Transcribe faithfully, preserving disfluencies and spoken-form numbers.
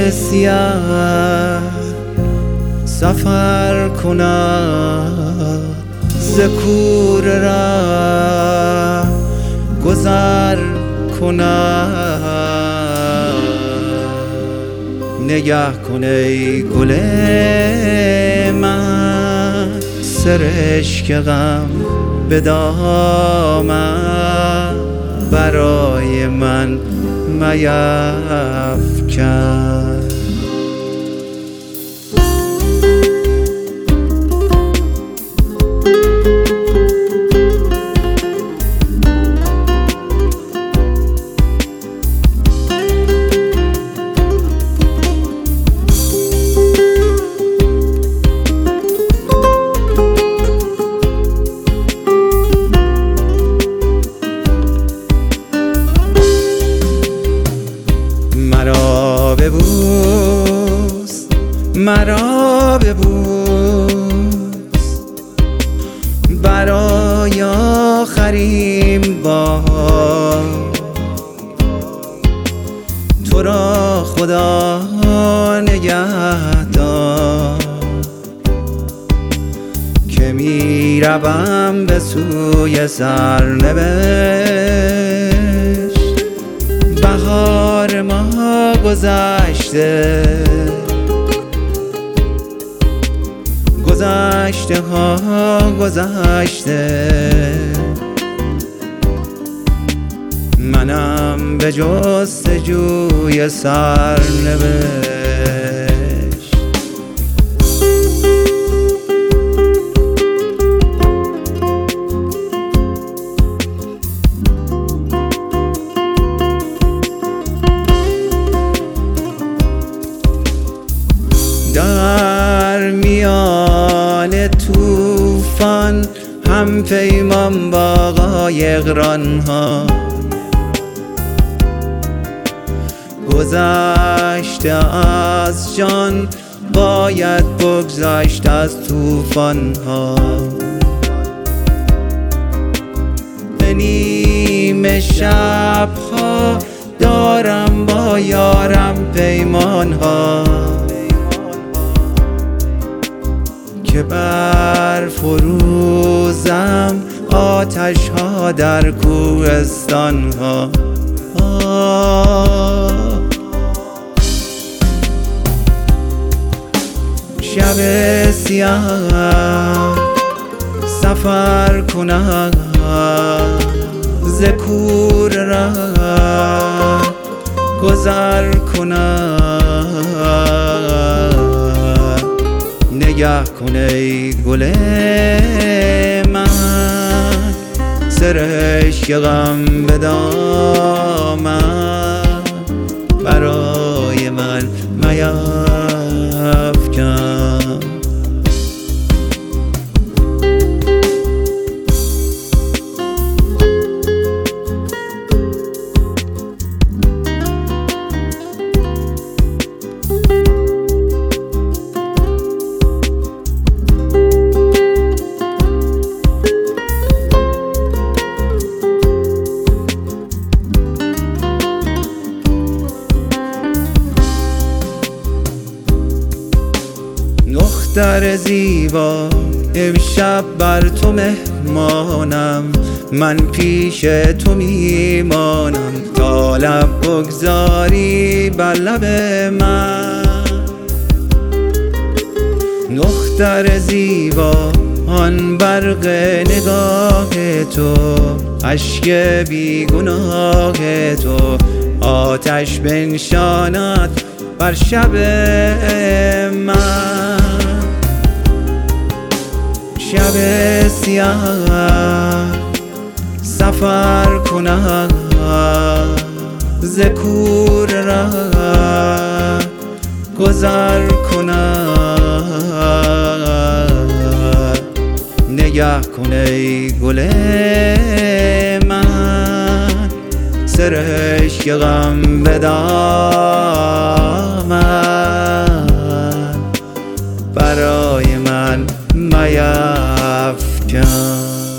سیاه سفر کنم ز کوره را گذر کنم. نگه کن ای گل من سرشک غم به دامن برای من میفکن. مرا ببوس مرا ببوس برای آخرین بار. تو را خدا نگهدار که می روم به سوی سرنوشت. بهار ما گذشته گذشته ها گذشته، منم به جستجوی سرنوشت. در میان طوفان هم پیمان با قایقران ها گذشته از جان باید بگذشت از طوفان ها. به نیمه شب ها دارم با یارم پیمان ها که بر فروزم آتش ها در کوهستان ها. شب سیاه سفر کنم ز کوره را گذر کنم. نگه کن ای گل من سرشک غم به دامن برای من میفکن. دختر زیبا امشب بر تو مهمانم، من پیش تو میمانم تا لب بگذاری بر لب من. دختر زیبا آن برق نگاه تو اشک بیگناه تو آتش بنشاند بر شب من. شب سیاه سفر کنم ز کوره را گذر کنم. نگه کن ای گل من سرشک غم به دامن برای من میفکن.